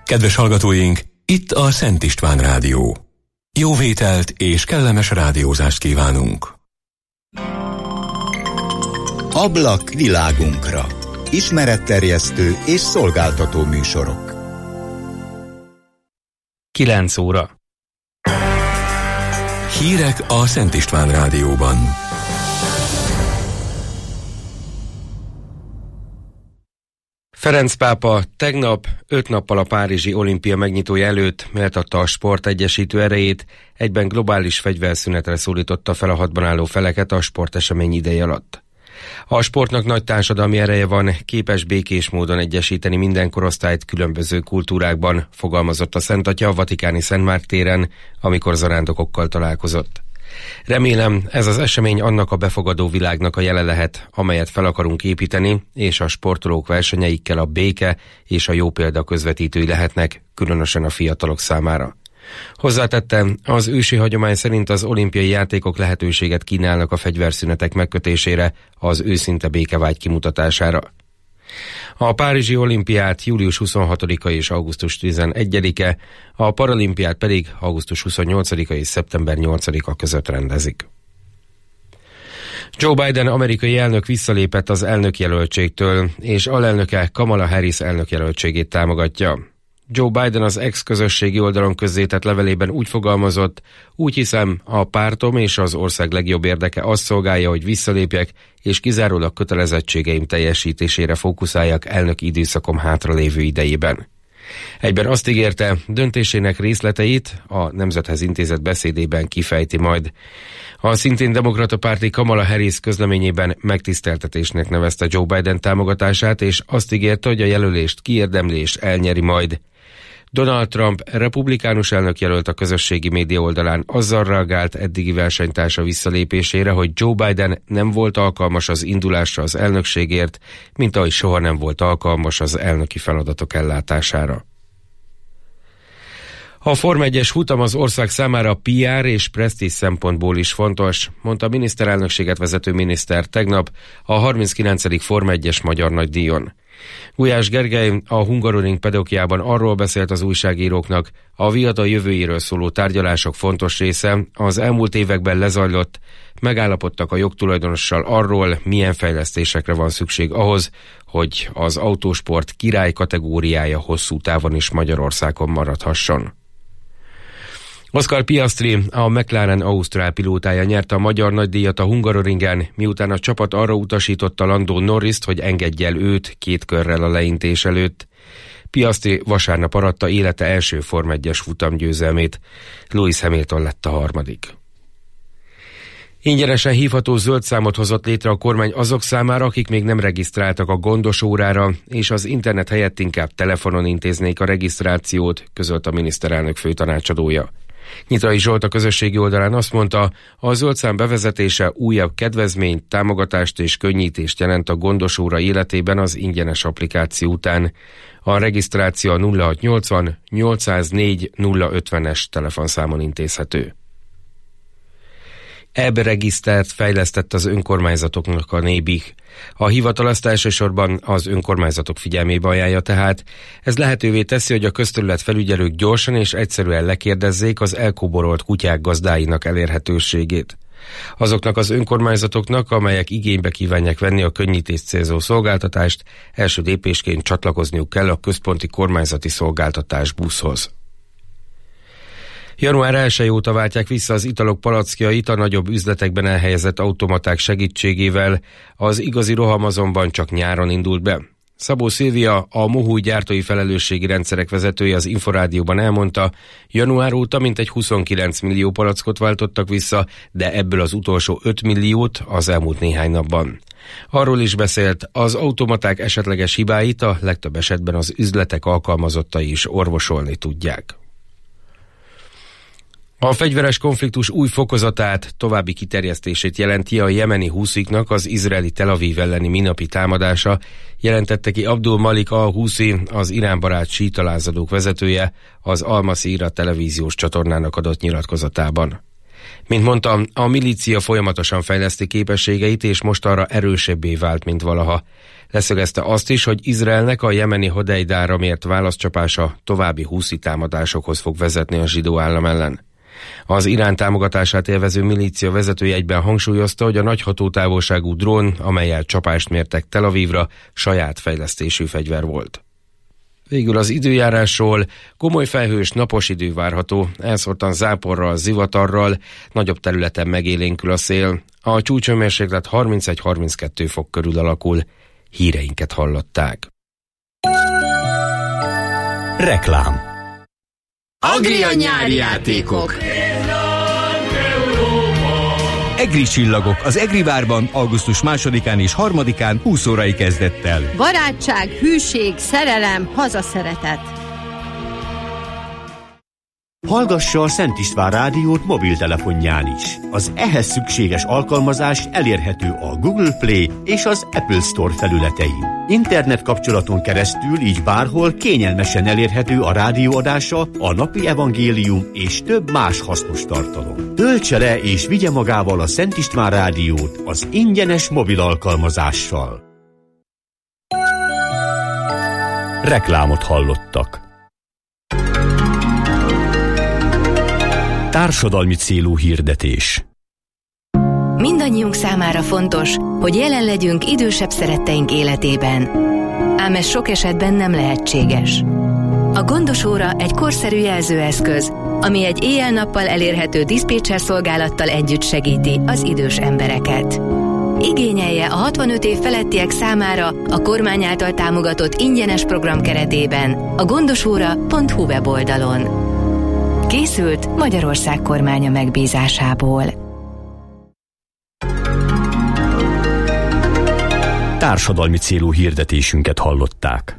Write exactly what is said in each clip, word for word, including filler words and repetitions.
Kedves hallgatóink, itt a Szent István Rádió. Jó vételt és kellemes rádiózást kívánunk. Ablak világunkra. Ismeretterjesztő és szolgáltató műsorok. kilenc óra. Hírek a Szent István Rádióban. Ferenc pápa tegnap, öt nappal a párizsi olimpia megnyitója előtt méltatta a sportegyesítő erejét, egyben globális fegyverszünetre szólította fel a hadban álló feleket a sportesemény ideje alatt. A sportnak nagy társadalmi ereje van, képes békés módon egyesíteni minden korosztályt különböző kultúrákban, fogalmazott a Szent Atya a vatikáni Szent Márk téren, amikor zarándokokkal találkozott. Remélem, ez az esemény annak a befogadó világnak a jele lehet, amelyet fel akarunk építeni, és a sportolók versenyeikkel a béke és a jó példa közvetítői lehetnek, különösen a fiatalok számára. Hozzátette, az ősi hagyomány szerint az olimpiai játékok lehetőséget kínálnak a fegyverszünetek megkötésére, az őszinte békevágy kimutatására. A párizsi olimpiát július huszonhatodika és augusztus tizenegyedike, a paralimpiát pedig augusztus huszonnyolcadika és szeptember nyolcadika között rendezik. Joe Biden amerikai elnök visszalépett az elnökjelöltségtől, és alelnöke Kamala Harris elnökjelöltségét támogatja. Joe Biden az ex-közösségi oldalon közzétett levelében úgy fogalmazott: úgy hiszem, a pártom és az ország legjobb érdeke azt szolgálja, hogy visszalépjek, és kizárólag kötelezettségeim teljesítésére fókuszáljak elnök időszakom hátralévő idejében. Egyben azt ígérte, döntésének részleteit a Nemzethez intézett beszédében kifejti majd. A szintén demokrata párti Kamala Harris közleményében megtiszteltetésnek nevezte Joe Biden támogatását, és azt ígérte, hogy a jelölést kiérdemli és elnyeri majd. Donald Trump, republikánus elnök jelölt a közösségi média oldalán azzal reagált eddigi versenytársa visszalépésére, hogy Joe Biden nem volt alkalmas az indulásra az elnökségért, mint ahogy soha nem volt alkalmas az elnöki feladatok ellátására. A Forma egyes futam az ország számára pé er és presztízs szempontból is fontos, mondta a miniszterelnökséget vezető miniszter tegnap a harminckilencedik Forma egyes magyar nagydíjon. Gulyás Gergely a Hungaroring pedokjában arról beszélt az újságíróknak, a viatal jövőjéről szóló tárgyalások fontos része az elmúlt években lezajlott, megállapodtak a jogtulajdonossal arról, milyen fejlesztésekre van szükség ahhoz, hogy az autósport király kategóriája hosszú távon is Magyarországon maradhasson. Oscar Piastri, a McLaren ausztrál pilótája nyerte a magyar nagydíjat a Hungaroringen, miután a csapat arra utasította Lando Norrist, hogy engedje el őt két körrel a leintés előtt. Piastri vasárnap aratta élete első Forma egyes futamgyőzelmét. Lewis Hamilton lett a harmadik. Ingyenesen hívható zöld számot hozott létre a kormány azok számára, akik még nem regisztráltak a gondos órára, és az internet helyett inkább telefonon intéznék a regisztrációt, közölt a miniszterelnök főtanácsadója. Nyitrai Zsolt a közösségi oldalán azt mondta, a zöld szám bevezetése újabb kedvezményt, támogatást és könnyítést jelent a gondos óra életében az ingyenes applikáció után. A regisztráció a nulla hatszáznyolcvan nyolcszáznégy nulla ötvenes telefonszámon intézhető. E-regisztert fejlesztett az önkormányzatoknak a Nébih. A hivatal azt elsősorban az önkormányzatok figyelmébe ajánlja tehát. Ez lehetővé teszi, hogy a közterület felügyelők gyorsan és egyszerűen lekérdezzék az elkóborolt kutyák gazdáinak elérhetőségét. Azoknak az önkormányzatoknak, amelyek igénybe kívánják venni a könnyítést célzó szolgáltatást, első lépésként csatlakozniuk kell a központi kormányzati szolgáltatás buszhoz. január elsejé óta váltják vissza az italok palackjait a nagyobb üzletekben elhelyezett automaták segítségével, az igazi roham azonban csak nyáron indult be. Szabó Szilvia, a Mohuj gyártói felelősségi rendszerek vezetője az Inforádióban elmondta, január óta mintegy huszonkilenc millió palackot váltottak vissza, de ebből az utolsó öt milliót az elmúlt néhány napban. Arról is beszélt, az automaták esetleges hibáit a legtöbb esetben az üzletek alkalmazottai is orvosolni tudják. A fegyveres konfliktus új fokozatát, további kiterjesztését jelenti a jemeni husziknak az izraeli Tel Aviv elleni minapi támadása, jelentette ki Abdul Malik al-Huszi, az iránbarát síita lázadók vezetője, az Al-Masira televíziós csatornának adott nyilatkozatában. Mint mondtam, a milícia folyamatosan fejleszti képességeit, és most arra erősebbé vált, mint valaha. Leszögezte azt is, hogy Izraelnek a jemeni Hodeidára mért válaszcsapása további húszi támadásokhoz fog vezetni a zsidó állam ellen. Az Irán támogatását élvező milícia vezetője egyben hangsúlyozta, hogy a nagy hatótávolságú drón, amellyel csapást mértek Tel Avivra, saját fejlesztésű fegyver volt. Végül az időjárásról: komoly felhős napos idő várható, elszórtan záporral, zivatarral, nagyobb területen megélénkül a szél. A csúcshőmérséklet harmincegy-harminckettő fok körül alakul. Híreinket hallották. Reklám. Agria nyári játékok. Egri csillagok az Egrivárban augusztus másodikán és harmadikán húsz órai kezdettel. Barátság, hűség, szerelem, hazaszeretet. Hallgassa a Szent István Rádiót mobiltelefonján is. Az ehhez szükséges alkalmazás elérhető a Google Play és az Apple Store felületein. Internet kapcsolaton keresztül így bárhol kényelmesen elérhető a rádióadása, a napi evangélium és több más hasznos tartalom. Töltse le és vigye magával a Szent István Rádiót az ingyenes mobil alkalmazással. Reklámot hallottak. Társadalmi célú hirdetés. Mindannyiunk számára fontos, hogy jelen legyünk idősebb szeretteink életében. Ám ez sok esetben nem lehetséges. A Gondos Óra egy korszerű jelzőeszköz, ami egy éjjel-nappal elérhető diszpécser szolgálattal együtt segíti az idős embereket. Igényelje a hatvanöt év felettiek számára a kormány által támogatott ingyenes program keretében a gondosóra pont hu weboldalon. Készült Magyarország kormánya megbízásából. Társadalmi célú hirdetésünket hallották.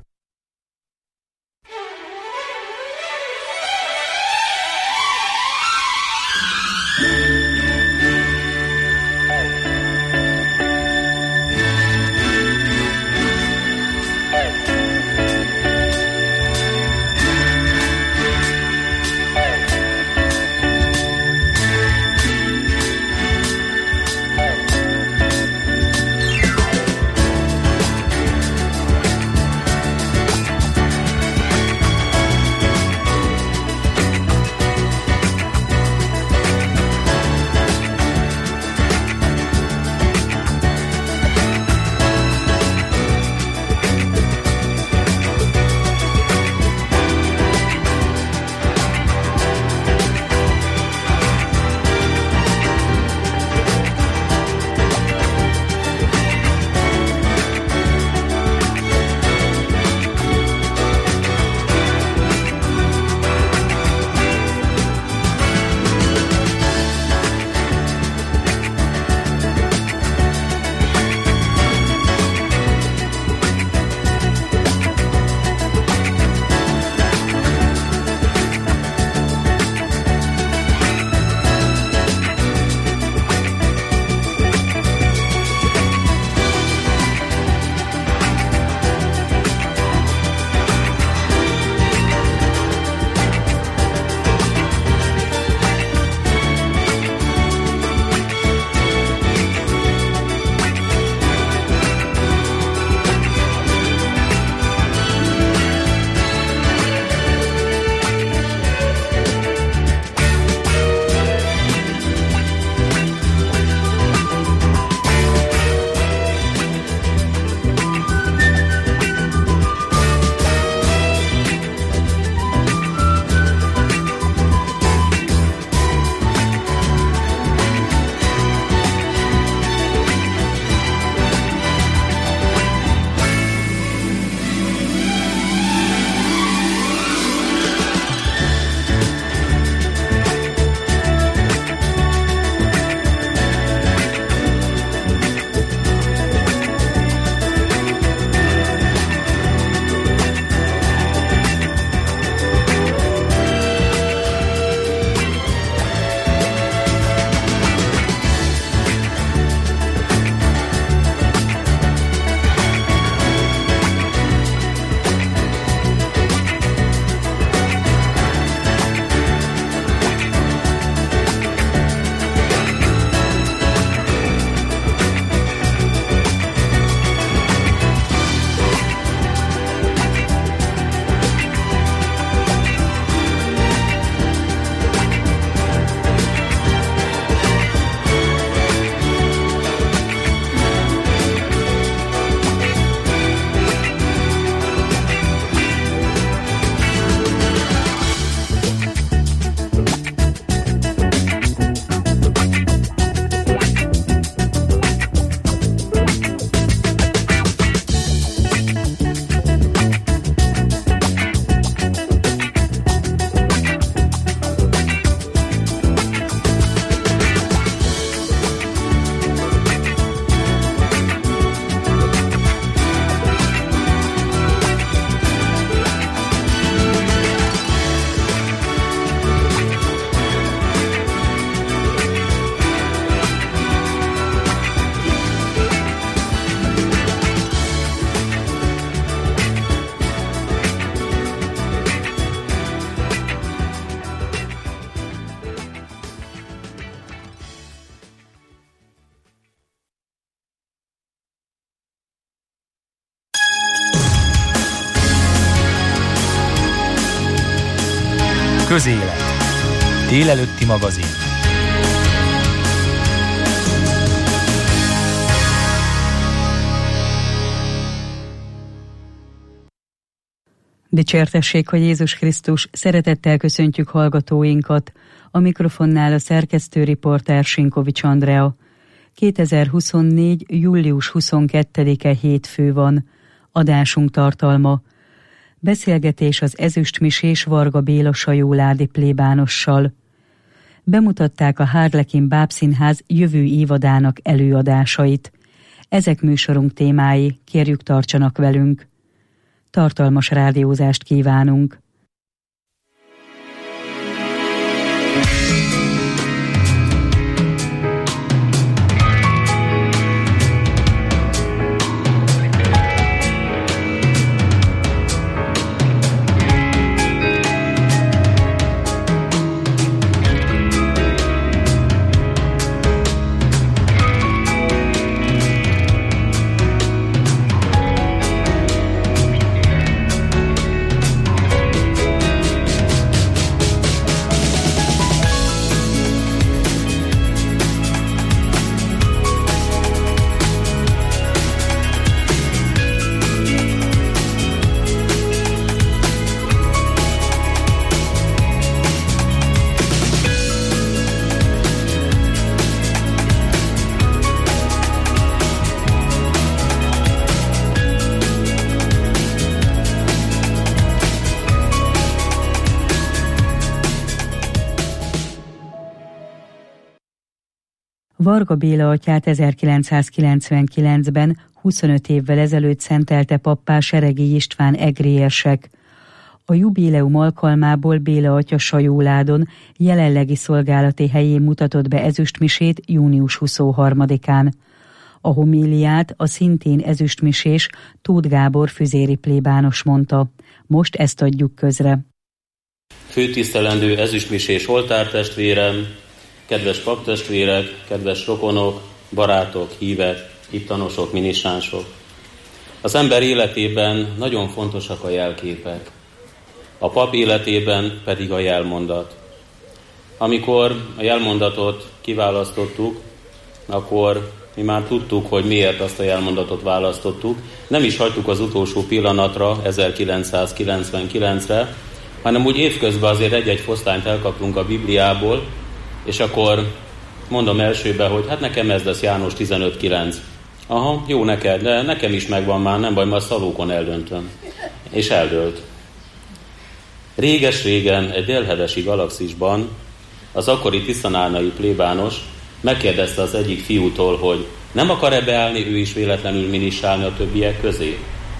Közélet. Délelőtti magazin. Dicsértessék, hogy Jézus Krisztus, szeretettel köszöntjük hallgatóinkat. A mikrofonnál a szerkesztő riporter Sinkovics Andrea. kétezer-huszonnégy. július huszonkettedike hétfő van. Adásunk tartalma: beszélgetés az ezüstmisés Varga Béla sajóládi plébánossal. Bemutatták a Harlekin Bábszínház jövő évadának előadásait. Ezek műsorunk témái, kérjük, tartsanak velünk. Tartalmas rádiózást kívánunk! Varga Béla atyát ezerkilencszázkilencvenkilencben, huszonöt évvel ezelőtt szentelte pappá Seregi István egri érsek. A jubileum alkalmából Béla atya sajóládon jelenlegi szolgálati helyén mutatott be ezüstmisét június huszonharmadikán. A homíliát a szintén ezüstmisés Tóth Gábor füzéri plébános mondta. Most ezt adjuk közre. Főtisztelendő ezüstmisés oltártestvérem, kedves paptestvérek, kedves rokonok, barátok, hívek, hittanosok, minisánsok. Az ember életében nagyon fontosak a jelképek, a pap életében pedig a jelmondat. Amikor a jelmondatot kiválasztottuk, akkor mi már tudtuk, hogy miért azt a jelmondatot választottuk. Nem is hagytuk az utolsó pillanatra, ezerkilencszázkilencvenkilencre, hanem úgy évközben azért egy-egy fosztányt elkaptunk a Bibliából, és akkor mondom elsőbe, hogy hát nekem ez lesz János tizenöt kilenc. Aha, jó neked, de nekem is megvan már, nem baj, majd szalókon eldöntöm. És eldőlt. Réges-régen egy délhedesi galaxisban az akkori tiszanárnai plébános megkérdezte az egyik fiútól, hogy nem akar-e beállni ő is véletlenül minisálni a többiek közé?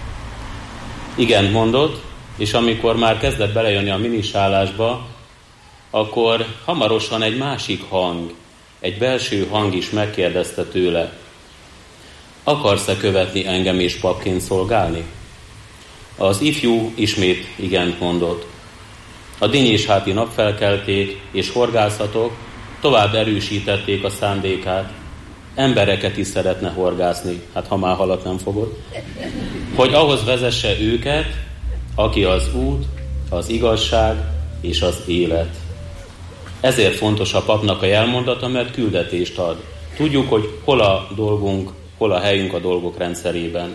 Igen, mondott, és amikor már kezdett belejönni a minisálásba, akkor hamarosan egy másik hang, egy belső hang is megkérdezte tőle: akarsz-e követni engem és papként szolgálni? Az ifjú ismét igent mondott. A dinnyésháti napfelkelték és horgászatok tovább erősítették a szándékát. Embereket is szeretne horgászni, hát ha már halat nem fogod, hogy ahhoz vezesse őket, aki az út, az igazság és az élet. Ezért fontos a papnak a jelmondata, mert küldetést ad. Tudjuk, hogy hol a dolgunk, hol a helyünk a dolgok rendszerében.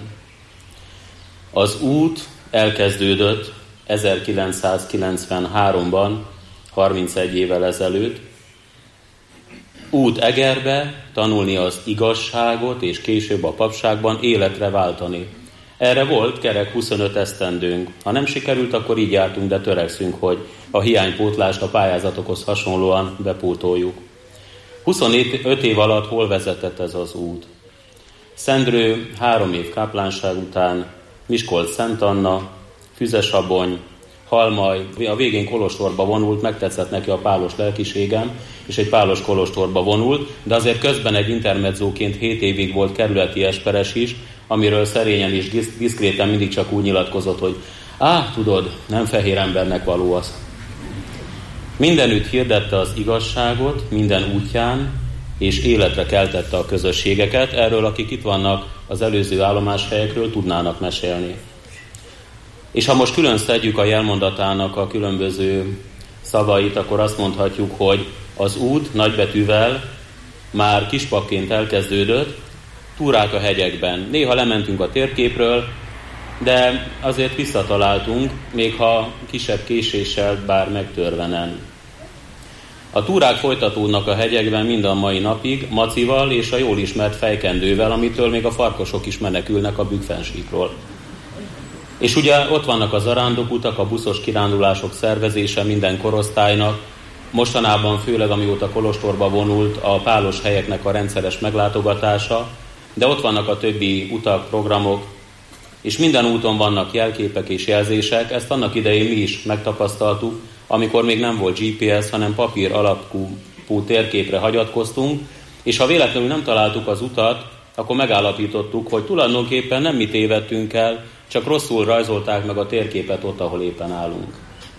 Az út elkezdődött ezerkilencszázkilencvenháromban, harmincegy évvel ezelőtt. Út Egerbe, tanulni az igazságot, és később a papságban életre váltani. Erre volt kerek huszonöt esztendőnk. Ha nem sikerült, akkor így jártunk, de törekszünk, hogy a hiánypótlást a pályázatokhoz hasonlóan bepótoljuk. huszonöt év alatt hol vezetett ez az út? Szendrő három év káplánság után, Miskolc Szent Anna, Füzesabony, Halmaj, a végén kolostorba vonult, megtetszett neki a pálos lelkiségem, és egy pálos kolostorba vonult, de azért közben egy intermedzóként hét évig volt kerületi esperes is, amiről szerényen és diszkréten mindig csak úgy nyilatkozott, hogy á, tudod, nem fehér embernek való az. Mindenütt hirdette az igazságot, minden útján, és életre keltette a közösségeket. Erről, akik itt vannak az előző állomáshelyekről, tudnának mesélni. És ha most külön szedjük a jelmondatának a különböző szavait, akkor azt mondhatjuk, hogy az út nagybetűvel már kispakként elkezdődött, túrák a hegyekben. Néha lementünk a térképről, de azért visszataláltunk, még ha kisebb késéssel, bár megtörvenen. A túrák folytatódnak a hegyekben mind a mai napig, macival és a jól ismert fejkendővel, amitől még a farkasok is menekülnek a Bükkfensíkról. És ugye ott vannak a zarándokutak, a buszos kirándulások szervezése minden korosztálynak, mostanában főleg amióta kolostorba vonult a pálos helyeknek a rendszeres meglátogatása, de ott vannak a többi utak, programok, és minden úton vannak jelképek és jelzések, ezt annak idején mi is megtapasztaltuk, amikor még nem volt gé pé es, hanem papír alapú térképre hagyatkoztunk, és ha véletlenül nem találtuk az utat, akkor megállapítottuk, hogy tulajdonképpen nem mi tévedtünk el, csak rosszul rajzolták meg a térképet ott, ahol éppen állunk.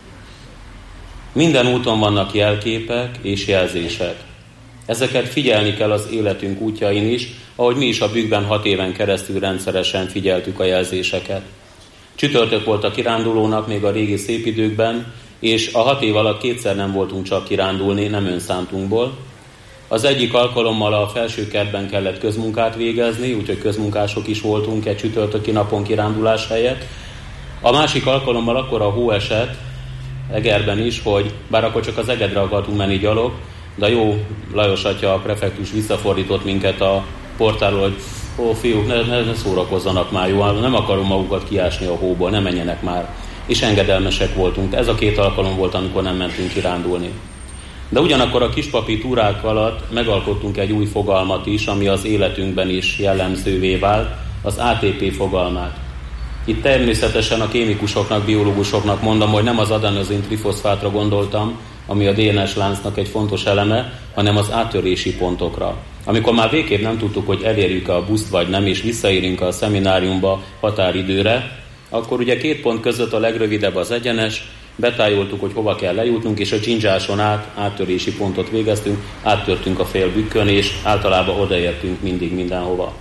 Minden úton vannak jelképek és jelzések. Ezeket figyelni kell az életünk útjain is, ahogy mi is a Bükkben hat éven keresztül rendszeresen figyeltük a jelzéseket. Csütörtök volt a kirándulónak még a régi szép időkben, és a hat év alatt kétszer nem voltunk csak kirándulni, nem önszántunkból. Az egyik alkalommal a Felsőkertben kellett közmunkát végezni, úgyhogy közmunkások is voltunk egy csütörtöki napon kirándulás helyett. A másik alkalommal akkor a hó esett, Egerben is, hogy bár akkor csak az Egedre akartunk menni gyalog, de jó Lajos atya, a prefektus visszafordított minket a portáról, hogy ó, fiúk, ne, ne, ne szórakozzanak már, jó, nem akarom magukat kiásni a hóból, ne menjenek már. És engedelmesek voltunk. Ez a két alkalom volt, amikor nem mentünk kirándulni. De ugyanakkor a kispapi túrák alatt megalkottunk egy új fogalmat is, ami az életünkben is jellemzővé vált, az á té pé fogalmát. Itt természetesen a kémikusoknak, biológusoknak mondom, hogy nem az adenozin trifoszfátra gondoltam, ami a dé en es láncnak egy fontos eleme, hanem az áttörési pontokra. Amikor már végképp nem tudtuk, hogy elérjük a buszt vagy nem, és visszaérünk a szemináriumba határidőre, akkor ugye két pont között a legrövidebb az egyenes, betájoltuk, hogy hova kell lejutnunk, és a dzsindzsáson át áttörési pontot végeztünk, áttörtünk a fél bükkön, és általában odaértünk mindig mindenhova.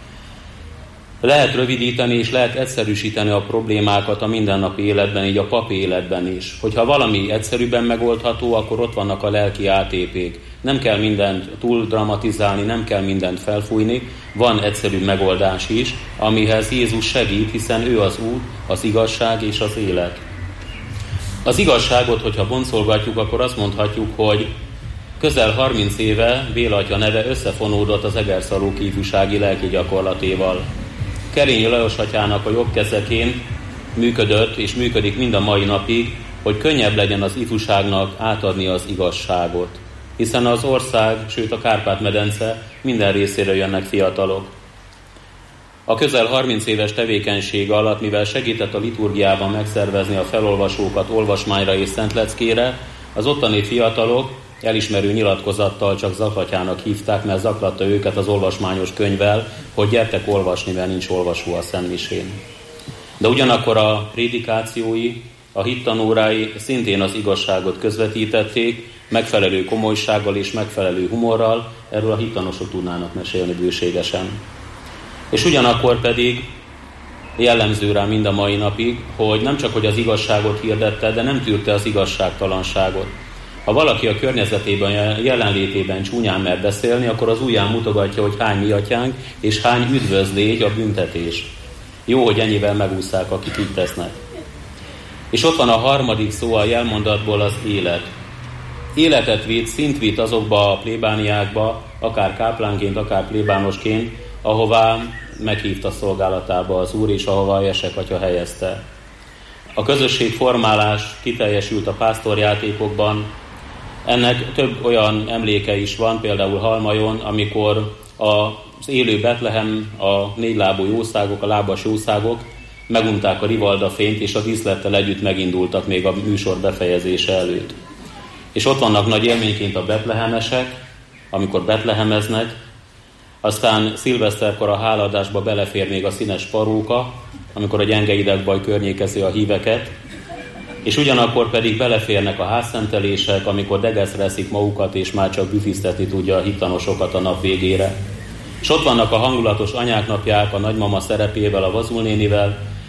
Lehet rövidíteni és lehet egyszerűsíteni a problémákat a mindennapi életben, így a papi életben is. Hogyha valami egyszerűbben megoldható, akkor ott vannak a lelki á té pék. Nem kell mindent túl dramatizálni, nem kell mindent felfújni, van egyszerű megoldás is, amihez Jézus segít, hiszen ő az út, az igazság és az élet. Az igazságot, hogyha boncolgatjuk, akkor azt mondhatjuk, hogy közel harminc éve Béla atya neve összefonódott az egerszalóki ifjúsági lelki gyakorlatéval. Kerényi Lajos atyának a jobb kezeként működött és működik mind a mai napig, hogy könnyebb legyen az ifjúságnak átadni az igazságot. Hiszen az ország, sőt a Kárpát-medence minden részéről jönnek fiatalok. A közel harminc éves tevékenység alatt, mivel segített a liturgiában megszervezni a felolvasókat olvasmányra és szentleckére, az ottani fiatalok elismerő nyilatkozattal csak zaklatyának hívták, mert zaklatta őket az olvasmányos könyvvel, hogy gyertek olvasni, mert nincs olvasó a szentmisén. De ugyanakkor a prédikációi, a hittanórái szintén az igazságot közvetítették, megfelelő komolysággal és megfelelő humorral, erről a hittanosok tudnának mesélni bőségesen. És ugyanakkor pedig jellemző rá mind a mai napig, hogy nem csak hogy az igazságot hirdette, de nem tűrte az igazságtalanságot. Ha valaki a környezetében, jelenlétében csúnyán mer beszélni, akkor az ujján mutogatja, hogy hány mi atyánk, és hány üdvözlégy a büntetés. Jó, hogy ennyivel megúszszák, akik így tesznek. És ott van a harmadik szó a jelmondatból, az élet. Életet vitt, szint vitt azokba a plébániákba, akár káplánként, akár plébánosként, ahová meghívta szolgálatába az Úr, és ahova Jesek atya helyezte. A közösségformálás kiteljesült a pásztorjátékokban. Ennek több olyan emléke is van, például Halmajon, amikor az élő Betlehem, a négylábú jószágok, a lábas jószágok megunták a rivalda fényt, és a díszlettel együtt megindultak még a műsor befejezése előtt. És ott vannak nagy élményként a betlehemesek, amikor betlehemeznek, aztán szilveszterkor a hálaadásba belefér még a színes paróka, amikor a gyenge idegbaj környékezi a híveket, és ugyanakkor pedig beleférnek a házszentelések, amikor degeszre eszik magukat, és már csak büfisztetni tudja a hittanosokat a nap végére. És ott vannak a hangulatos anyák napják, a nagymama szerepével, a Vazulnénivel,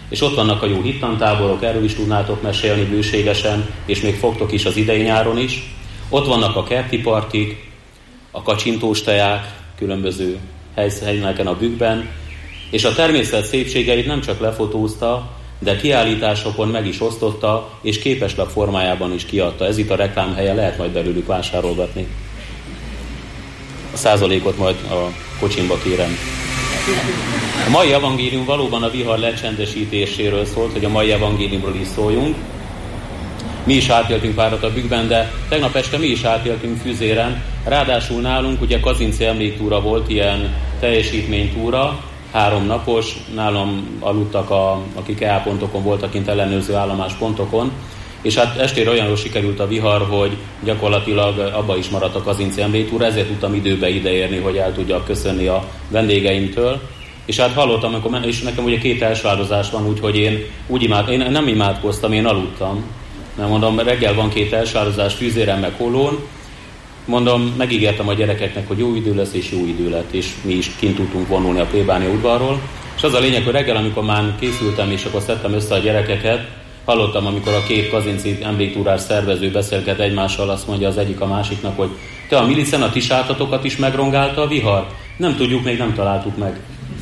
És ott vannak a jó hittantáborok, erről is tudnátok mesélni bőségesen, és még fogtok is az idei nyáron is. Ott vannak a kerti partik, a kacsintós teák, különböző helyszíneken a bükkben, és a természet szépségeit nem csak lefotózta, de kiállításokon meg is osztotta, és képeslap formájában is kiadta. Ez itt a reklámhelye, lehet majd belőlük vásárolgatni. A százalékot majd a kocsimba kérem. A mai evangélium valóban a vihar lecsendesítéséről szólt, hogy a mai evangéliumról is szóljunk. Mi is átéltünk párat a bükkben, de tegnap este mi is átéltünk Füzéren. Ráadásul nálunk ugye Kazinci emléktúra volt, ilyen teljesítménytúra, három napos, nálam aludtak, a, akik E A pontokon voltak, kint ellenőrző állomáspontokon, és hát estére olyanról sikerült a vihar, hogy gyakorlatilag abba is maradt a Kazinci emléktúra, ezért tudtam időbe ideérni, hogy el tudjak köszönni a vendégeimtől. És hát hallottam, amikor, és nekem ugye két elsvádozás van, úgyhogy én, úgy imád, én nem imádkoztam, én aludtam. Mert mondom, reggel van két elsvádozás Füzéren meg Hollón, mondom, megígértem a gyerekeknek, hogy jó idő lesz, és jó idő lett, és mi is kint tudtunk vonulni a plébánia udvarról. És az a lényeg, hogy reggel, amikor már készültem, és akkor szedtem össze a gyerekeket, hallottam, amikor a két Kazinci emléktúrás szervező beszélget egymással, azt mondja az egyik a másiknak, hogy te a milicen a ti sátatokat is megrongálta a vihar? Nem tudjuk, még nem találtuk meg.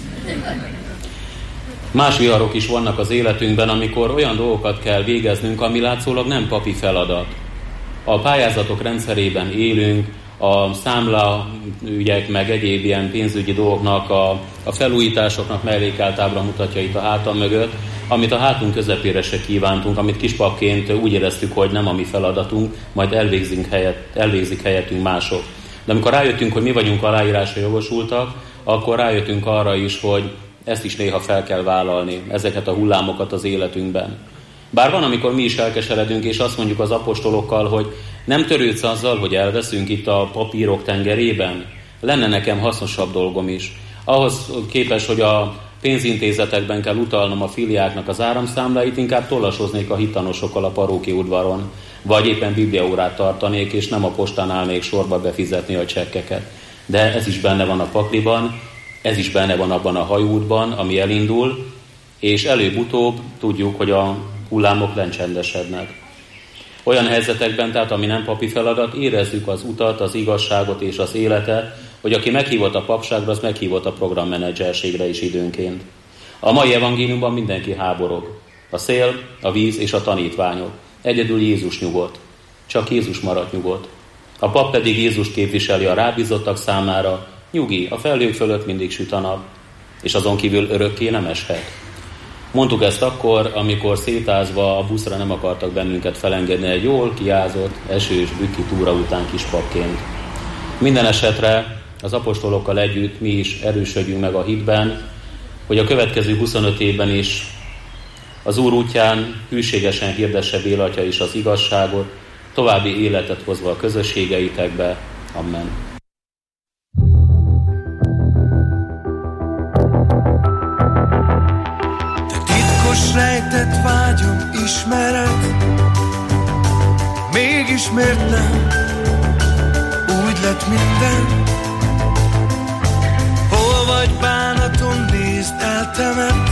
Más viharok is vannak az életünkben, amikor olyan dolgokat kell végeznünk, ami látszólag nem papi feladat. A pályázatok rendszerében élünk, a számlaügyek, meg egyéb ilyen pénzügyi dolgoknak, a, a felújításoknak mellékelt ábra mutatja itt a hátam mögött, amit a hátunk közepére se kívántunk, amit kispapként úgy éreztük, hogy nem a mi feladatunk, majd elvégzünk helyet, elvégzik helyettünk mások. De amikor rájöttünk, hogy mi vagyunk aláírásra jogosultak, akkor rájöttünk arra is, hogy ezt is néha fel kell vállalni, ezeket a hullámokat az életünkben. Bár van, amikor mi is elkeseredünk, és azt mondjuk az apostolokkal, hogy nem törődsz azzal, hogy elveszünk itt a papírok tengerében. Lenne nekem hasznosabb dolgom is. Ahhoz képes, hogy a pénzintézetekben kell utalnom a filiáknak az áramszámláit, inkább tollasoznék a hittanosokkal a paróki udvaron, vagy éppen bibliaórát tartanék, és nem a postán állnék sorba befizetni a csekkeket. De ez is benne van a pakliban, ez is benne van abban a hajóútban, ami elindul, és előbb-utóbb tudjuk, hogy a hullámok lencsendesednek. Olyan helyzetekben, tehát ami nem papi feladat, érezzük az utat, az igazságot és az életet, hogy aki meghívott a papságra, az meghívott a programmenedzserségre is időnként. A mai evangéliumban mindenki háborog. A szél, a víz és a tanítványok. Egyedül Jézus nyugodt. Csak Jézus maradt nyugodt. A pap pedig Jézus képviseli a rábízottak számára. Nyugi, a felhők fölött mindig süt a nap, és azon kívül örökké nem eshet. Mondtuk ezt akkor, amikor szétázva a buszra nem akartak bennünket felengedni egy jól kiázott, esős, bükki túra után kispapként. Minden esetre az apostolokkal együtt mi is erősödjünk meg a hitben, hogy a következő huszonöt évben is az Úr útján hűségesen hirdesse Béla Atya is az igazságot, további életet hozva a közösségeitekbe. Amen. Rejtett vágyom ismeret, mégis miért nem úgy lett minden? Hol vagy bánatom, nézd eltemet,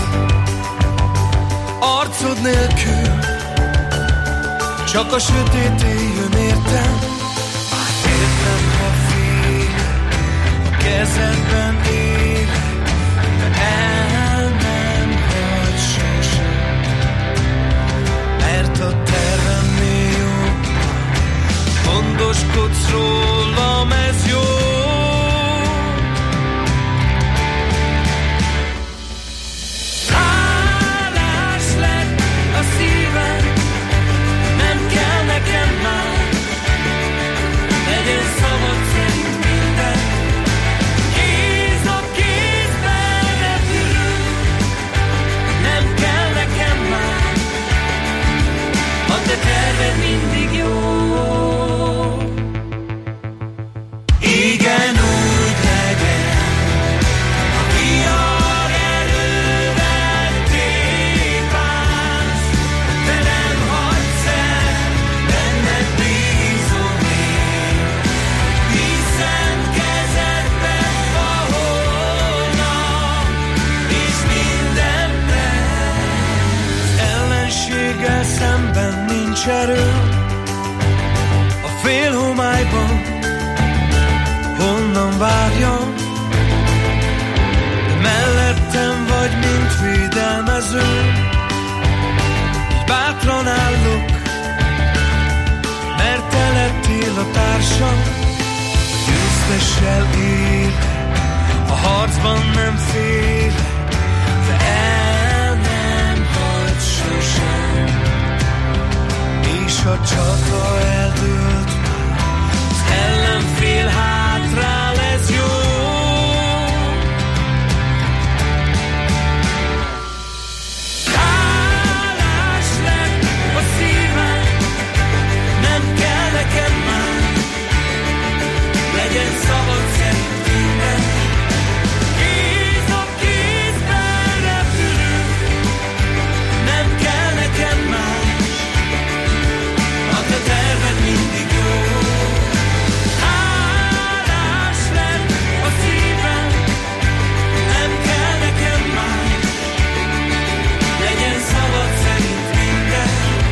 arcod nélkül csak a sötét éjjön értem. Már értem, ha félek, a kezedben élek, de el nem hagy sosem, mert a tervemnél jobban gondoskodsz rólam, ez jó. Hálás lett a szívem, nem kell nekem már, legyen szabad szerint minden. Kéz a nincs erő a félhomályban, honnan várjam, de mellettem vagy, mint védelmező. Így bátran állok, mert te lettél a társam. Győztessel él, a harcban nem fél, de el nem hagy sosem. És a csata eldőlt, az ellenfél hátrál, ez jó. Hálás lett a szívem, nem kell nekem már, legyen szabad szerint minden. Kézok kézben repülünk, nem kell nekem más, a te terved mindig jó. Hálás lett a szívem, nem kell nekem más, legyen szabad szerint minden.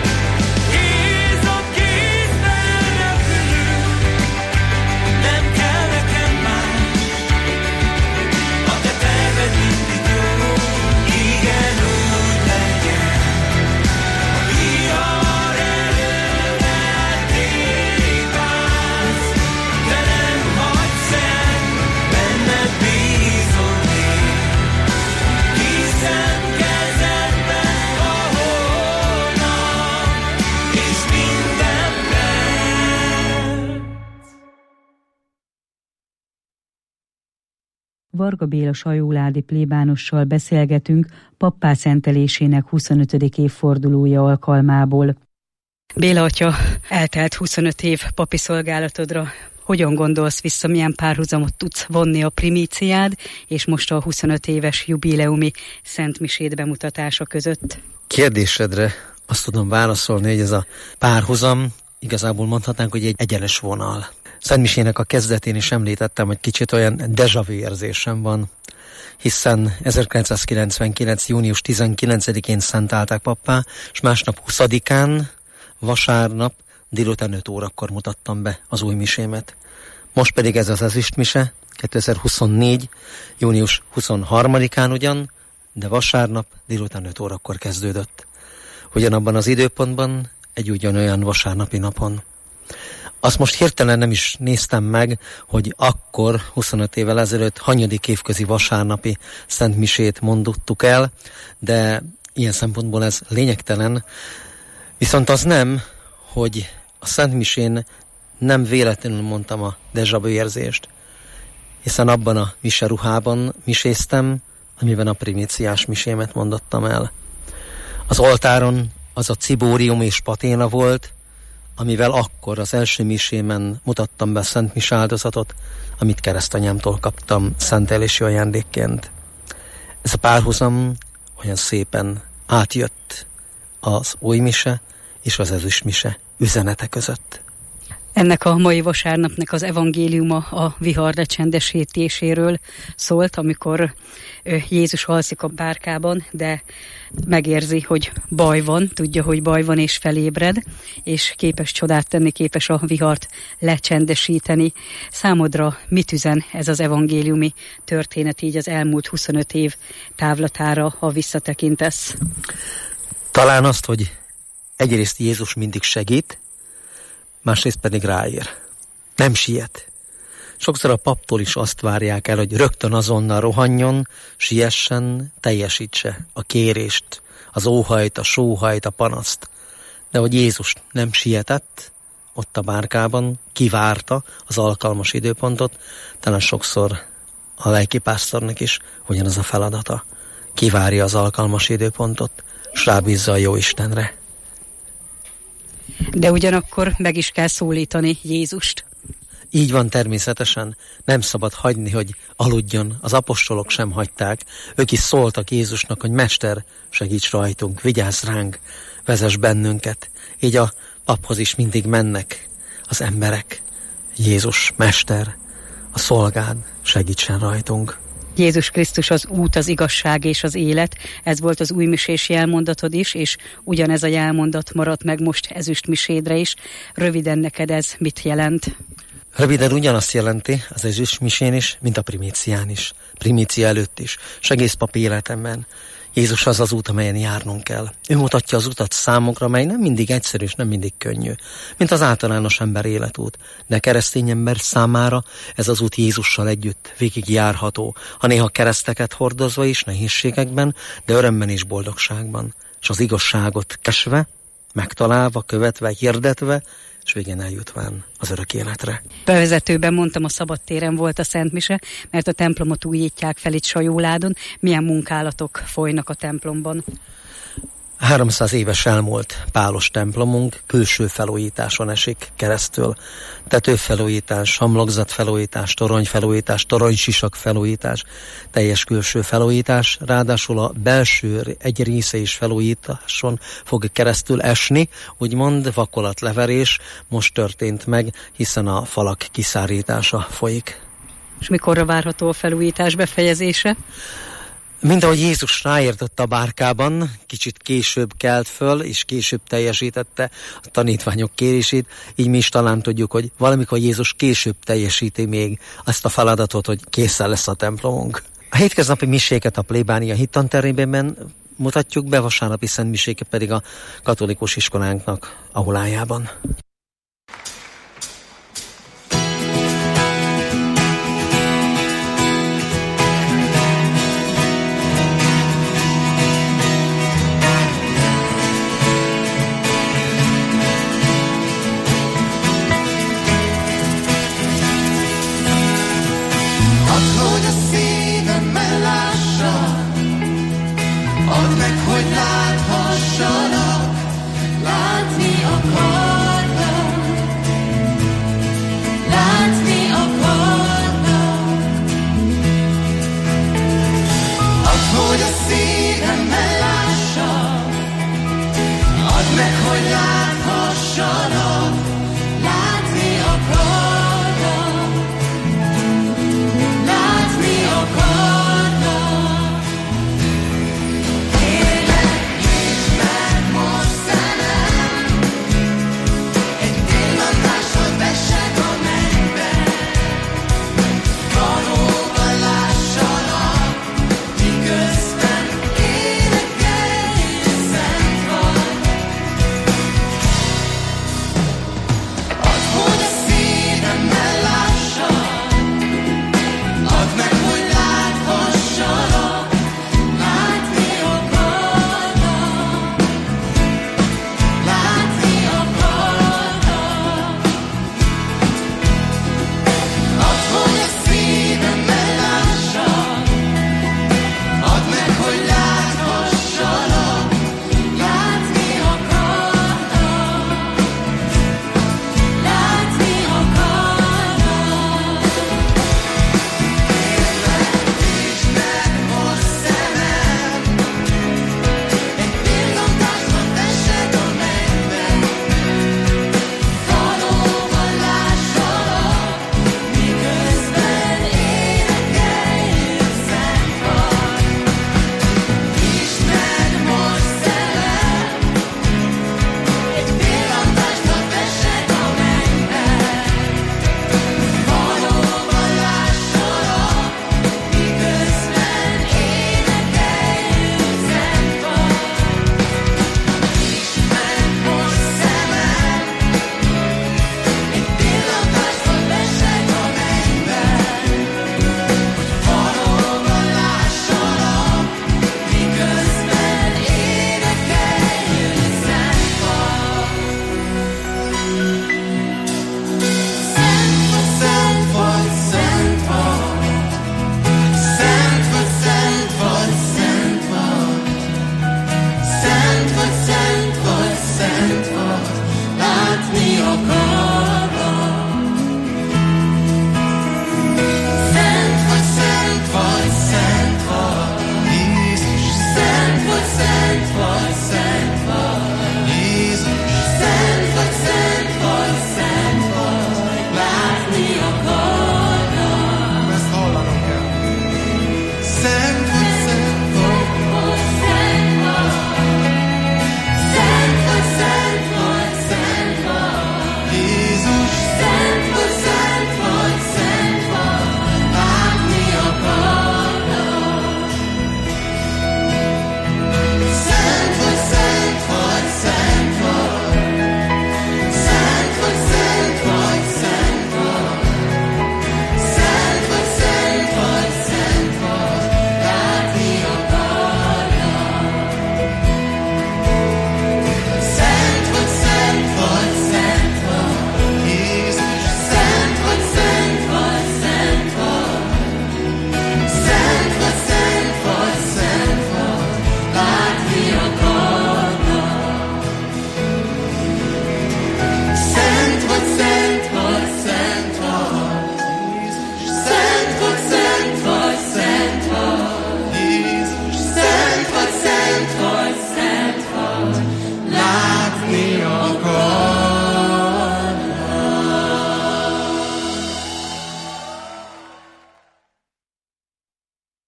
Kézok kézben repülünk, nem kell nekem más, a te terved mindig jó. Igen, úgy legyen, a vihar erővel tépász, de nem hagysz el, benned bízom én. Hiszem kezedben a holnap, és mindenben. Varga Béla sajóládi plébánossal beszélgetünk pappá szentelésének huszonötödik évfordulója alkalmából. Béla atya, eltelt huszonöt év papi szolgálatodra. Hogyan gondolsz vissza, milyen párhuzamot tudsz vonni a primíciád és most a huszonöt éves jubileumi szentmisét bemutatása között? Kérdésedre azt tudom válaszolni, hogy ez a párhuzam igazából mondhatnánk, hogy egy egyenes vonal. Szentmisének a kezdetén is említettem, hogy kicsit olyan déjà vu érzésem van, hiszen ezerkilencszázkilencvenkilenc. június tizenkilencedikén szentálták pappá, és másnap huszadikán, vasárnap délután öt órakor mutattam be az új misémet. Most pedig ez az ezüstmise, kétezer-huszonnégy. június huszonharmadikán ugyan, de vasárnap délután öt órakor kezdődött. Ugyanabban az időpontban, egy ugyanolyan vasárnapi napon. Azt most hirtelen nem is néztem meg, hogy akkor, huszonöt évvel ezelőtt, hanyadik évközi vasárnapi szentmisét mondottuk el, de ilyen szempontból ez lényegtelen. Viszont az nem, hogy a szentmisén nem véletlenül mondtam a déjà vu érzést, hiszen abban a miseruhában miséztem, amiben a primíciás misémet mondottam el. Az oltáron az a cibórium és paténa volt, amivel akkor az első misémen mutattam be a szent mise áldozatot, amit keresztanyámtól kaptam szentelési ajándékként. Ez a párhuzam olyan szépen átjött az új mise és az ezüst mise üzenete között. Ennek a mai vasárnapnak az evangéliuma a vihar lecsendesítéséről szólt, amikor Jézus alszik a bárkában, de megérzi, hogy baj van, tudja, hogy baj van, és felébred, és képes csodát tenni, képes a vihart lecsendesíteni. Számodra mit üzen ez az evangéliumi történet így az elmúlt huszonöt év távlatára, ha visszatekintesz? Talán azt, hogy egyrészt Jézus mindig segít, másrészt pedig ráér. Nem siet. Sokszor a paptól is azt várják el, hogy rögtön azonnal rohanjon, siessen, teljesítse a kérést, az óhajt, a sóhajt, a panaszt. De hogy Jézus nem sietett, ott a bárkában, kivárta az alkalmas időpontot, talán sokszor a lelkipásztornak is ugyanaz a feladata. Kivárja az alkalmas időpontot, s rábízza a jó Istenre. De ugyanakkor meg is kell szólítani Jézust. Így van, természetesen. Nem szabad hagyni, hogy aludjon. Az apostolok sem hagyták. Ők is szóltak Jézusnak, hogy Mester, segíts rajtunk, vigyázz ránk, vezess bennünket. Így a paphoz is mindig mennek az emberek. Jézus, Mester, a szolgád, segítsen rajtunk. Jézus Krisztus az út, az igazság és az élet. Ez volt az újmisés jelmondatod is, és ugyanez a jelmondat maradt meg most ezüstmisédre is. Röviden neked ez mit jelent? Röviden ugyanazt jelenti az ezüstmisén is, mint a primícián is. Primícia előtt is, és egész pap életemben. Jézus az az út, amelyen járnunk kell. Ő mutatja az utat számunkra, mely nem mindig egyszerű és nem mindig könnyű, mint az általános ember életút. De keresztény ember számára ez az út Jézussal együtt végig járható, ha néha kereszteket hordozva is, nehézségekben, de örömben és boldogságban. És az igazságot kesve, megtalálva, követve, hirdetve, és végén eljutván az örök életre. Bevezetőben mondtam, a szabadtéren volt a Szentmise, mert a templomot újítják fel itt Sajóládon. Milyen munkálatok folynak a templomban? háromszáz éves elmúlt pálos templomunk külső felújításon esik keresztül. Tetőfelújítás, homlokzatfelújítás, toronyfelújítás, toronysisak felújítás, teljes külső felújítás, ráadásul a belső egy része is felújításon fog keresztül esni, úgymond vakolatleverés most történt meg, hiszen a falak kiszárítása folyik. És mikorra várható a felújítás befejezése? Mint ahogy Jézus ráértett a bárkában, kicsit később kelt föl, és később teljesítette a tanítványok kérését, így mi is talán tudjuk, hogy valamikor Jézus később teljesíti még azt a feladatot, hogy készen lesz a templomunk. A hétköznapi miséket a plébánia hittanterében mutatjuk be, vasárnapi szentmiséket pedig a katolikus iskolánknak aulájában. Hogy láthassanak, látni akarnak.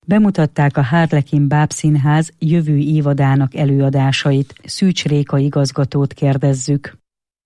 Bemutatták a Harlekin Bábszínház jövő évadának előadásait. Szűcs Réka igazgatót kérdezzük.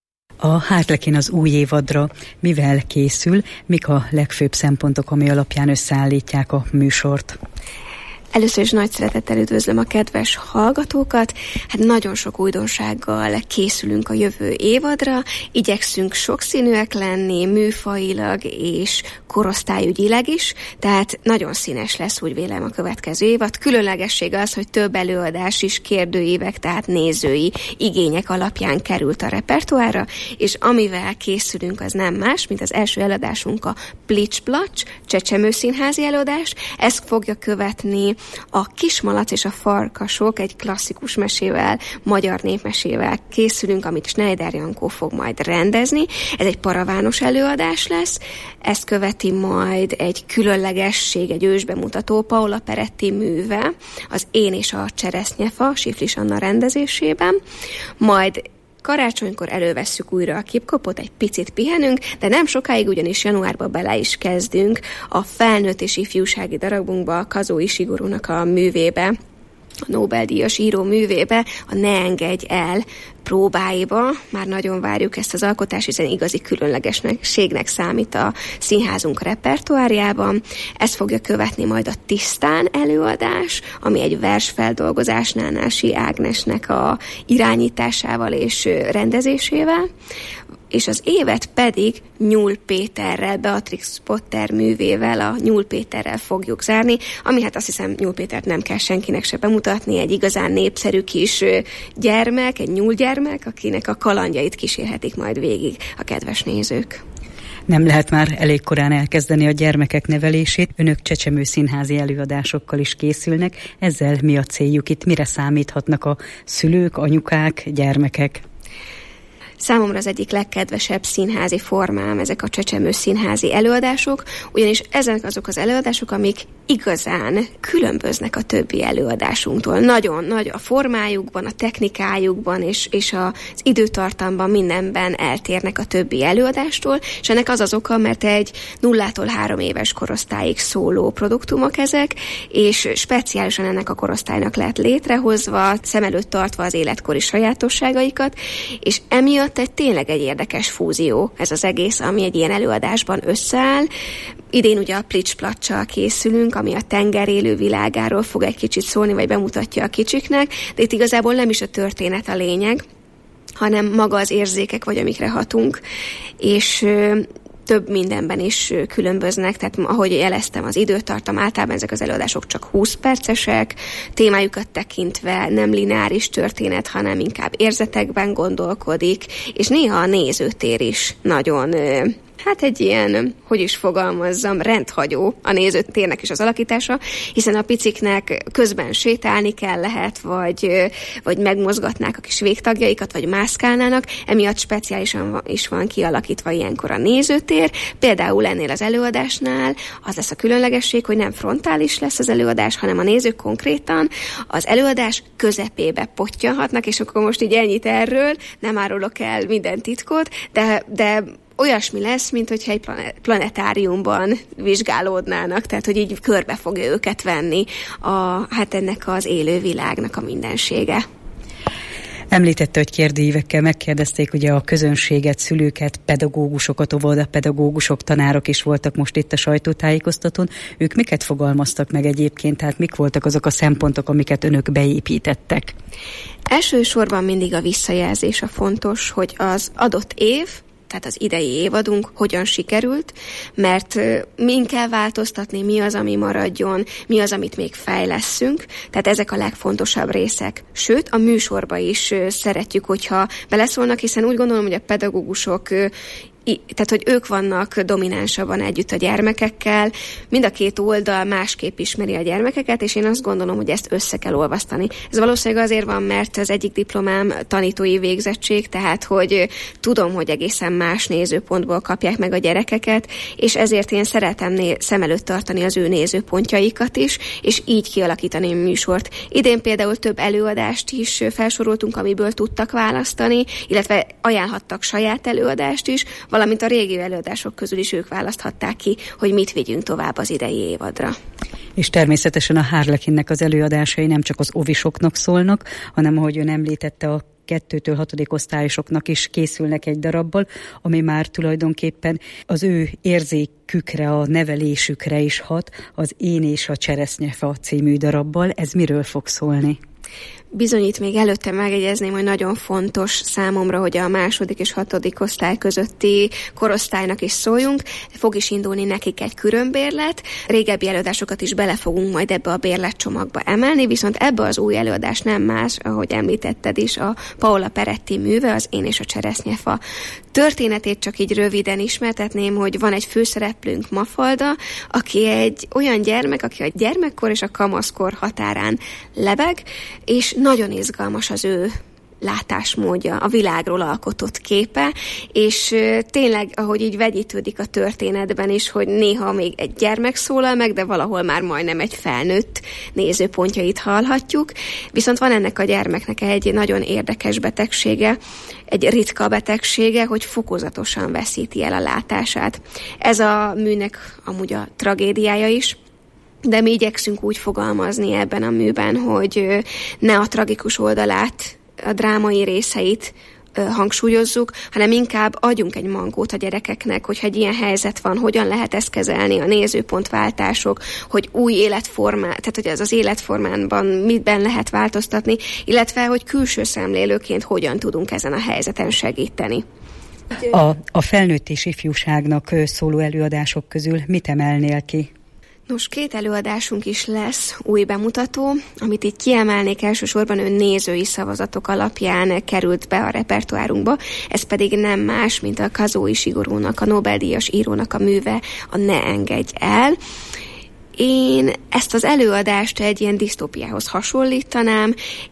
A Harlekin az új évadra mivel készül, mik a legfőbb szempontok, ami alapján összeállítják a műsort? Először is nagy szeretettel üdvözlöm a kedves hallgatókat. Hát nagyon sok újdonsággal készülünk a jövő évadra. Igyekszünk sokszínűek lenni, műfajilag és korosztályügyileg is, tehát nagyon színes lesz, úgy vélem, a következő évad. Különlegesség az, hogy több előadás is kérdőívek, tehát nézői igények alapján került a repertoárra, és amivel készülünk, az nem más, mint az első előadásunk a Plics-Placs, csecsemőszínházi előadás. Ezt fogja követni a Kismalac és a farkasok, egy klasszikus mesével, magyar népmesével készülünk, amit Schneider Jankó fog majd rendezni. Ez egy paravános előadás lesz, ezt követi majd egy különlegesség, egy ősbemutató Paola Peretti műve, az Én és a cseresznyefa, Siflis Anna rendezésében, majd karácsonykor elővesszük újra a Kipkopot, egy picit pihenünk, de nem sokáig, ugyanis januárban bele is kezdünk a felnőtt és ifjúsági darabunkba, Kazuo Ishigurónak a művébe, a Nobel-díjas író művébe, a Ne engedj el próbáiba. Már nagyon várjuk ezt az alkotást, hiszen igazi különlegességnek számít a színházunk repertoárjában. Ezt fogja követni majd a Tisztán előadás, ami egy versfeldolgozás Nánási Ágnesnek a irányításával és rendezésével, és az évet pedig Nyúl Péterrel, Beatrix Potter művével, a Nyúl Péterrel fogjuk zárni, ami hát azt hiszem Nyúl Pétert nem kell senkinek se bemutatni, egy igazán népszerű kis gyermek, egy nyúlgyermek, akinek a kalandjait kísérhetik majd végig a kedves nézők. Nem lehet már elég korán elkezdeni a gyermekek nevelését. Önök csecsemőszínházi előadásokkal is készülnek. Ezzel mi a céljuk itt? Mire számíthatnak a szülők, anyukák, gyermekek? Számomra az egyik legkedvesebb színházi formám ezek a csecsemő színházi előadások, ugyanis ezek azok az előadások, amik igazán különböznek a többi előadásunktól. Nagyon nagy a formájukban, a technikájukban és, és az időtartamban mindenben eltérnek a többi előadástól, és ennek az az oka, mert egy nullától három éves korosztályig szóló produktumok ezek, és speciálisan ennek a korosztálynak lett létrehozva, szem előtt tartva az életkori sajátosságaikat, és emiatt egy tényleg egy érdekes fúzió ez az egész, ami egy ilyen előadásban összeáll. Idén ugye a Plics-Placs-sal készülünk, ami a tenger élő világáról fog egy kicsit szólni, vagy bemutatja a kicsiknek, de itt igazából nem is a történet a lényeg, hanem maga az érzékek, vagy amikre hatunk, és több mindenben is különböznek, tehát ahogy jeleztem, az időtartam, általában ezek az előadások csak húsz percesek, témájukat tekintve nem lineáris történet, hanem inkább érzetekben gondolkodik, és néha a nézőtér is nagyon, hát egy ilyen, hogy is fogalmazzam, rendhagyó a nézőtérnek is az alakítása, hiszen a piciknek közben sétálni kell lehet, vagy, vagy megmozgatnák a kis végtagjaikat, vagy mászkálnának, emiatt speciálisan is van kialakítva ilyenkor a nézőtér. Például ennél az előadásnál az lesz a különlegesség, hogy nem frontális lesz az előadás, hanem a nézők konkrétan az előadás közepébe pottyanhatnak, és akkor most így ennyit erről, nem árulok el minden titkot, de, de olyasmi lesz, mint hogyha egy planetáriumban vizsgálódnának, tehát hogy így körbe fogja őket venni a, hát ennek az élő világnak a mindensége. Említette, hogy kérdőívekkel megkérdezték ugye a közönséget, szülőket, pedagógusokat, óvodapedagógusok, tanárok is voltak most itt a sajtótájékoztatón. Ők miket fogalmaztak meg egyébként, tehát mik voltak azok a szempontok, amiket önök beépítettek? Elsősorban mindig a visszajelzés a fontos, hogy az adott év, tehát az idei évadunk hogyan sikerült, mert min kell változtatni, mi az, ami maradjon, mi az, amit még fejlesszünk, tehát ezek a legfontosabb részek. Sőt, a műsorba is szeretjük, hogyha beleszólnak, hiszen úgy gondolom, hogy a pedagógusok, tehát hogy ők vannak dominánsabban együtt a gyermekekkel, mind a két oldal másképp ismeri a gyermekeket, és én azt gondolom, hogy ezt össze kell olvasztani. Ez valószínűleg azért van, mert az egyik diplomám tanítói végzettség, tehát hogy tudom, hogy egészen más nézőpontból kapják meg a gyerekeket, és ezért én szeretem né- szem előtt tartani az ő nézőpontjaikat is, és így kialakítani a műsort. Idén például több előadást is felsoroltunk, amiből tudtak választani, illetve ajánlhattak saját előadást is, valamint a régi előadások közül is ők választhatták ki, hogy mit vigyünk tovább az idei évadra. És természetesen a Harlequinnek az előadásai nem csak az ovisoknak szólnak, hanem ahogy ön említette, a kettőtől hatodik osztályosoknak is készülnek egy darabbal, ami már tulajdonképpen az ő érzékükre, a nevelésükre is hat, az Én és a Cseresznyefa című darabbal. Ez miről fog szólni? Bizonyít még előtte megjegyezném, hogy nagyon fontos számomra, hogy a második és hatodik osztály közötti korosztálynak is szóljunk. Fog is indulni nekik egy különbérlet. Régebbi előadásokat is bele fogunk majd ebbe a bérletcsomagba emelni, viszont ebbe az új előadás nem más, ahogy említetted is, a Paola Peretti műve, az Én és a Cseresznyefa. Történetét csak így röviden ismertetném, hogy van egy főszereplőnk, Mafalda, aki egy olyan gyermek, aki a gyermekkor és a kamaszkor határán lebeg, és nagyon izgalmas az ő látásmódja, a világról alkotott képe, és tényleg, ahogy így vegyítődik a történetben is, hogy néha még egy gyermek szólal meg, de valahol már majdnem egy felnőtt nézőpontjait hallhatjuk. Viszont van ennek a gyermeknek egy nagyon érdekes betegsége, egy ritka betegsége, hogy fokozatosan veszíti el a látását. Ez a műnek amúgy a tragédiája is, de mi igyekszünk úgy fogalmazni ebben a műben, hogy ne a tragikus oldalát, a drámai részeit hangsúlyozzuk, hanem inkább adjunk egy mangót a gyerekeknek, hogyha egy ilyen helyzet van, hogyan lehet ezt kezelni, a nézőpontváltások, hogy új életformán, tehát hogy az az életformánban mitben lehet változtatni, illetve hogy külső szemlélőként hogyan tudunk ezen a helyzeten segíteni. A, a felnőtt és ifjúságnak szóló előadások közül mit emelnél ki? Nos, két előadásunk is lesz, új bemutató, amit így kiemelnék, elsősorban ön nézői szavazatok alapján került be a repertoárunkba, ez pedig nem más, mint a Kazuo Ishigurónak, a Nobel-díjas írónak a műve, a Ne engedj el. Én ezt az előadást egy ilyen disztópiához hasonlítanám,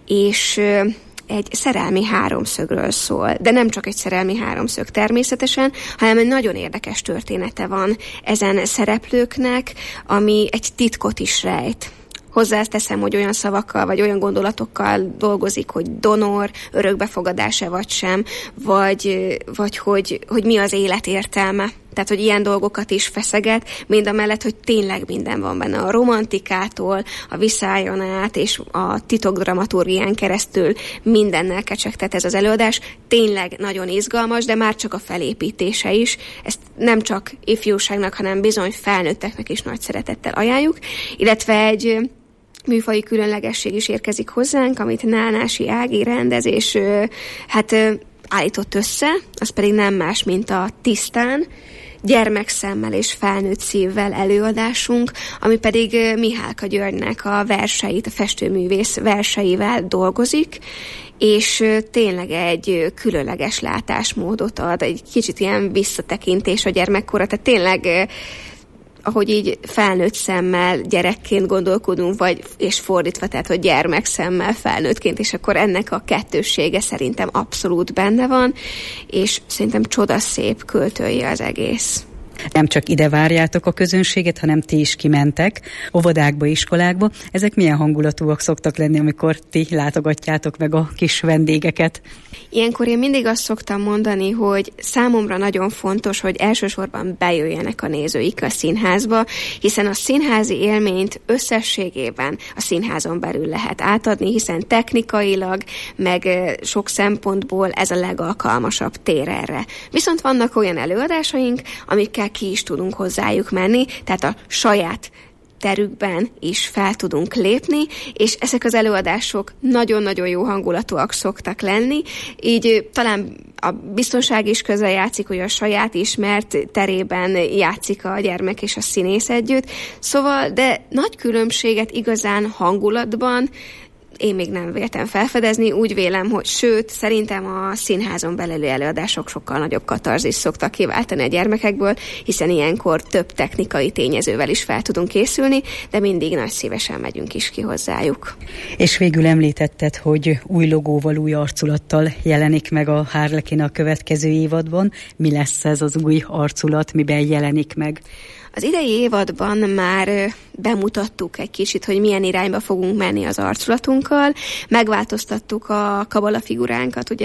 és egy szerelmi háromszögről szól, de nem csak egy szerelmi háromszög természetesen, hanem egy nagyon érdekes története van ezen szereplőknek, ami egy titkot is rejt. Hozzáteszem, hogy olyan szavakkal, vagy olyan gondolatokkal dolgozik, hogy donor, örökbefogadása vagy sem, vagy, vagy hogy, hogy mi az élet értelme. Tehát, hogy ilyen dolgokat is feszeget, mind a mellett, hogy tényleg minden van benne. A romantikától, a viszájon át, és a titokdramaturgián keresztül mindennel kecsegtet ez az előadás. Tényleg nagyon izgalmas, de már csak a felépítése is. Ezt nem csak ifjúságnak, hanem bizony felnőtteknek is nagy szeretettel ajánljuk. Illetve egy műfaji különlegesség is érkezik hozzánk, amit Nánási Ági rendez, és hát állított össze, az pedig nem más, mint a Tisztán, gyermekszemmel és felnőtt szívvel előadásunk, ami pedig Mihálka Györgynek a verseit, a festőművész verseivel dolgozik, és tényleg egy különleges látásmódot ad, egy kicsit ilyen visszatekintés a gyermekkorra, tehát tényleg ahogy így felnőtt szemmel gyerekként gondolkodunk, vagy és fordítva, tehát hogy gyermekszemmel felnőttként, és akkor ennek a kettőssége szerintem abszolút benne van, és szerintem csodaszép költői az egész. Nem csak ide várjátok a közönséget, hanem ti is kimentek óvodákba, iskolákba. Ezek milyen hangulatúak szoktak lenni, amikor ti látogatjátok meg a kis vendégeket? Ilyenkor én mindig azt szoktam mondani, hogy számomra nagyon fontos, hogy elsősorban bejöjjenek a nézőik a színházba, hiszen a színházi élményt összességében a színházon belül lehet átadni, hiszen technikailag, meg sok szempontból ez a legalkalmasabb tér erre. Viszont vannak olyan előadásaink, amikkel ki is tudunk hozzájuk menni, tehát a saját terükben is fel tudunk lépni, és ezek az előadások nagyon-nagyon jó hangulatúak szoktak lenni, így talán a biztonság is közel játszik, hogy a saját ismert terében játszik a gyermek és a színész együtt, szóval, de nagy különbséget igazán hangulatban én még nem véltem felfedezni, úgy vélem, hogy sőt, szerintem a színházon belüli előadások sokkal nagyobb katarzis szoktak kiváltani a gyermekekből, hiszen ilyenkor több technikai tényezővel is fel tudunk készülni, de mindig nagy szívesen megyünk is ki hozzájuk. És végül említetted, hogy új logóval, új arculattal jelenik meg a Harlequin a következő évadban. Mi lesz ez az új arculat, miben jelenik meg? Az idei évadban már bemutattuk egy kicsit, hogy milyen irányba fogunk menni az arculatunkkal, megváltoztattuk a kabala figuránkat, ugye,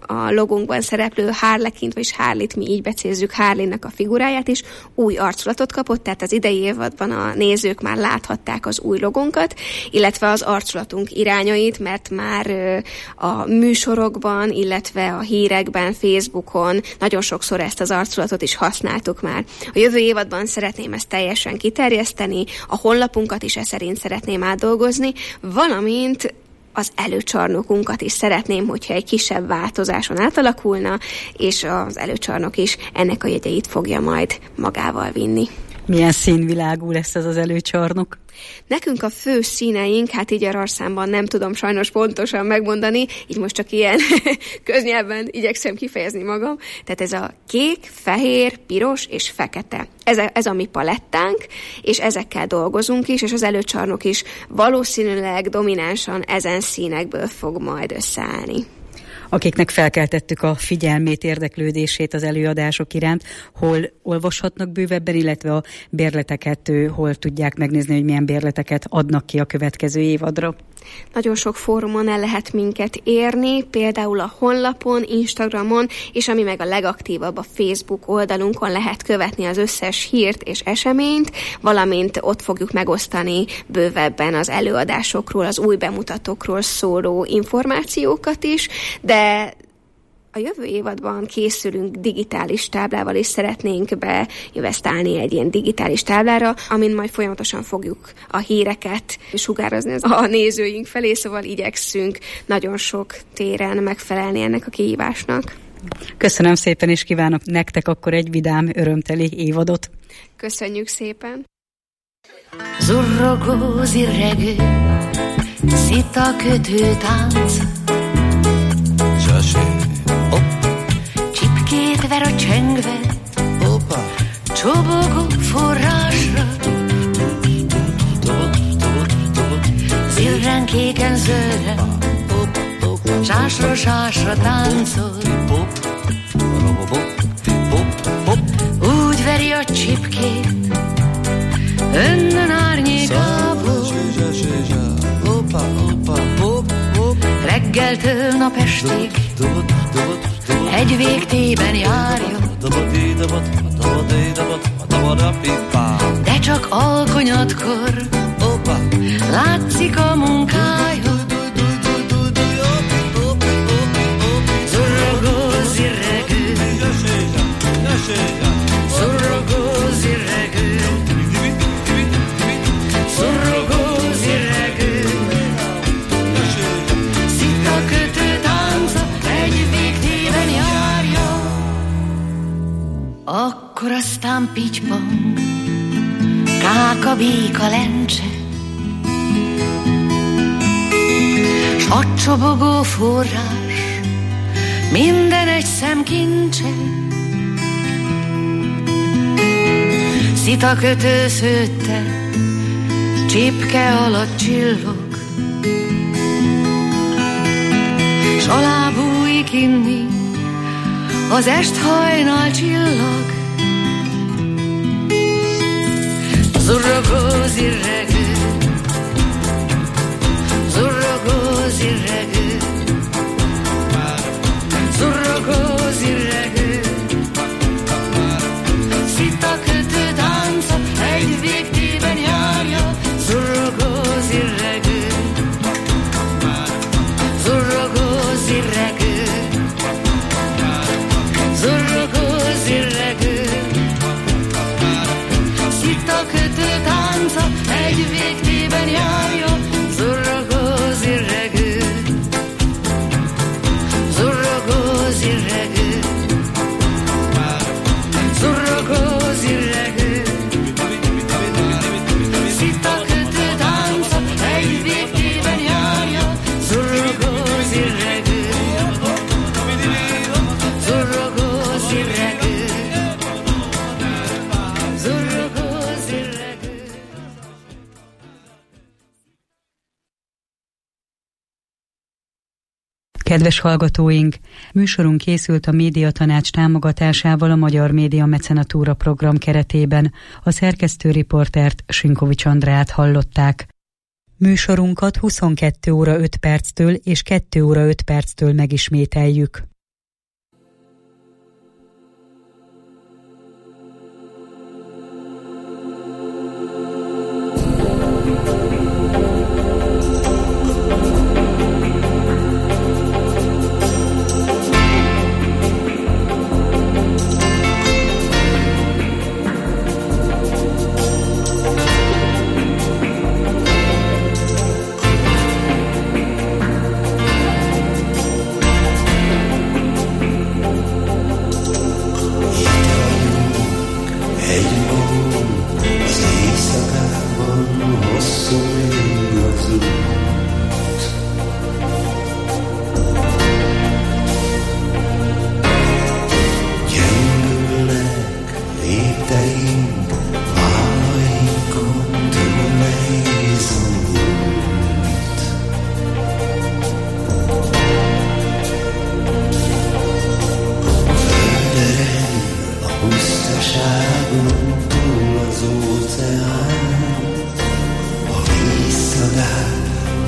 a logunkban szereplő Harlequint, vagyis Harleyt, mi így becézzük Harleynek a figuráját is, új arculatot kapott, tehát az idei évadban a nézők már láthatták az új logonkat, illetve az arculatunk irányait, mert már a műsorokban, illetve a hírekben, Facebookon nagyon sokszor ezt az arculatot is használtuk már. A jövő évadban szeretném ezt teljesen kiterjeszteni, a honlapunkat is e szerint szeretném átdolgozni, valamint az előcsarnokunkat is szeretném, hogyha egy kisebb változáson átalakulna, és az előcsarnok is ennek a jegyeit fogja majd magával vinni. Milyen színvilágú lesz ez az előcsarnok? Nekünk a fő színeink, hát így aranyszámban nem tudom sajnos pontosan megmondani, így most csak ilyen köznyelven igyekszem kifejezni magam. Tehát ez a kék, fehér, piros és fekete. Ez a, ez a mi palettánk, és ezekkel dolgozunk is, és az előcsarnok is valószínűleg dominánsan ezen színekből fog majd összeállni. Akiknek felkeltettük a figyelmét, érdeklődését az előadások iránt, hol olvashatnak bővebben, illetve a bérleteket, hol tudják megnézni, hogy milyen bérleteket adnak ki a következő évadra? Nagyon sok fórumon el lehet minket érni, például a honlapon, Instagramon, és ami meg a legaktívabb, a Facebook oldalunkon lehet követni az összes hírt és eseményt, valamint ott fogjuk megosztani bővebben az előadásokról, az új bemutatókról szóló információkat is, de a jövő évadban készülünk digitális táblával, és szeretnénk beinvestálni egy ilyen digitális táblára, amin majd folyamatosan fogjuk a híreket sugározni a nézőink felé, szóval igyekszünk nagyon sok téren megfelelni ennek a kihívásnak. Köszönöm szépen, és kívánok nektek akkor egy vidám, örömteli évadot. Köszönjük szépen! Zurrogó zirregő, szita kötő tánc, csipkét ver a csengve, csobogó forrásra, zirren kéken zöldre, sásra sásra táncol, úgy veri a csipkét önnön árnyékából, reggeltől napestig egy végtében járja, de csak alkonyatkor látszik a munkája. Zurrogó zirregő, zurrogó zirregő, zurrogó zirregő, szita kötő tánca egy végtében járja. Akkor aztán pitypang, káka, béka, lencse, s a csobogó forrás minden egy szemkincse. Szita kötő szőtte, csipke alatt csillog, s alá bújik inni az est hajnal csillag. Zurrogó zirregő, zurrogó zirregő, zurrogó zirregő, szita kötő tánca egy végtében járja. Zurrogó zirregő, zurrogó zirregő, zurrogó zirregő, szita kötő tánca egy végtében járja. Zurrogó zirregő, zurrogó zirregő, zurrogó zirregő, szita kötő tánca egy végtében járja. Zurrogó zirregő, zurrogó zirregő, zurrogó zirregő. Kedves hallgatóink, műsorunk készült a Médiatanács támogatásával a Magyar Média Mecenatúra program keretében. A szerkesztő riportert, Sinkovics Andrát hallották. Műsorunkat huszonkettő óra öt perctől és kettő óra öt perctől megismételjük. út. Gyengülnek lépteink, vállainkon túl nehéz út. Földeren a pusztaságon túl az óceán, a vízszagát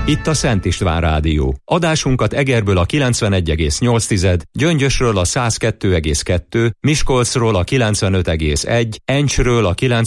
Itt a Szent István Rádió. Adásunkat Egerből a kilencvenegy egész nyolc, Gyöngyösről a száz kettő egész kettő, Miskolcról a kilencvenöt egész egy, Encsről a kilencvenöt